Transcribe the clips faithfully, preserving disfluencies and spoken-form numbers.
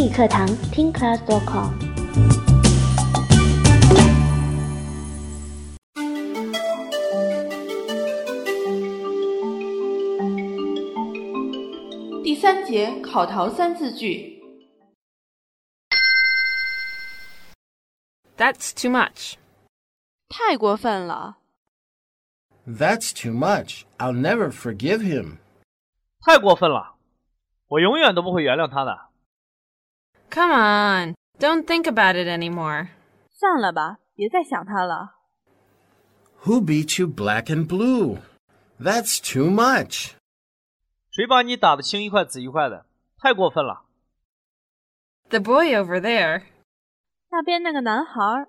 英语课堂听 class dot com。 第三节考陶三字句。 That's too much. 太过分了。 That's too much. I'll never forgive him. 太过分了，我永远都不会原谅他的。 Come on, don't think about it anymore. 算了吧，别再想他了。 Who beat you black and blue? That's too much. 谁把你打得青一块紫一块的？太过分了。 The boy over there. 那边那个男孩。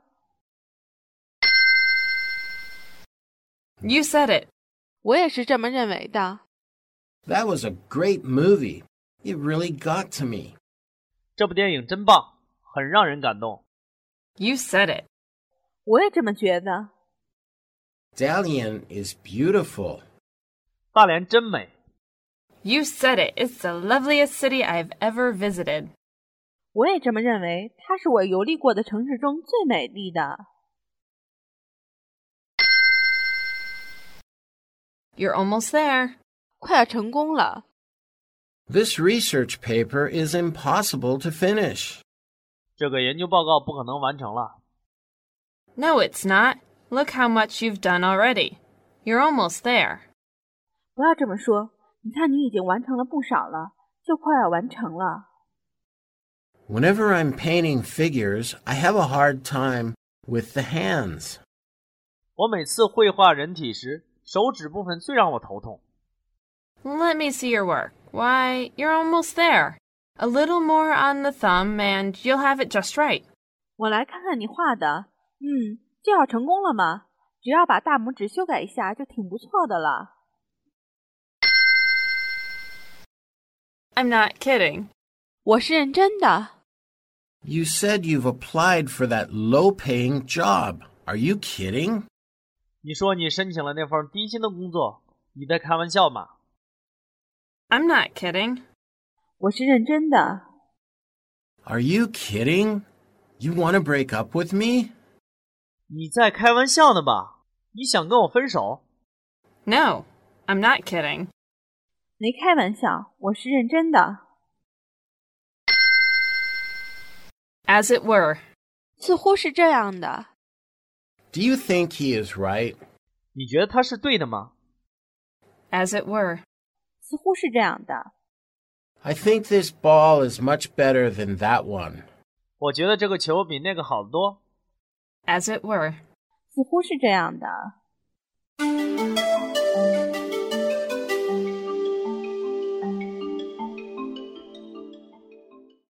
You said it. 我也是这么认为的。 That was a great movie. It really got to me. 这部电影真棒，很让人感动。 You said it. 我也这么觉得。 Dalian is beautiful. 大连真美。 You said it. It's the loveliest city I've ever visited. 我也这么认为，它是我游历过的城市中最美丽的。 You're almost there. 快要成功了。 This research paper is impossible to finish. 这个研究报告不可能完成了。 No, it's not. Look how much you've done already. You're almost there. 不要这么说，你看你已经完成了不少了，就快要完成了。 Whenever I'm painting figures, I have a hard time with the hands. 我每次绘画人体时，手指部分最让我头痛。 Let me see your work. Why, you're almost there. A little more on the thumb and you'll have it just right. 我来看看你画的，嗯，就要成功了吗？只要把大拇指修改一下就挺不错的了。 I'm not kidding. 我是认真的。 You said you've applied for that low-paying job. Are you kidding? 你说你申请了那份低薪的工作，你在开玩笑吗？ I'm not kidding. 我是认真的。 Are you kidding? You want to break up with me? 你在开玩笑呢吧？你想跟我分手？ No, I'm not kidding. 没开玩笑，我是认真的。 As it were. 似乎是这样的。 Do you think he is right? 你觉得他是对的吗？ As it were. 似乎是这样的。 I think this ball is much better than that one. 我觉得这个球比那个好得多。 As it were. 似乎是这样的。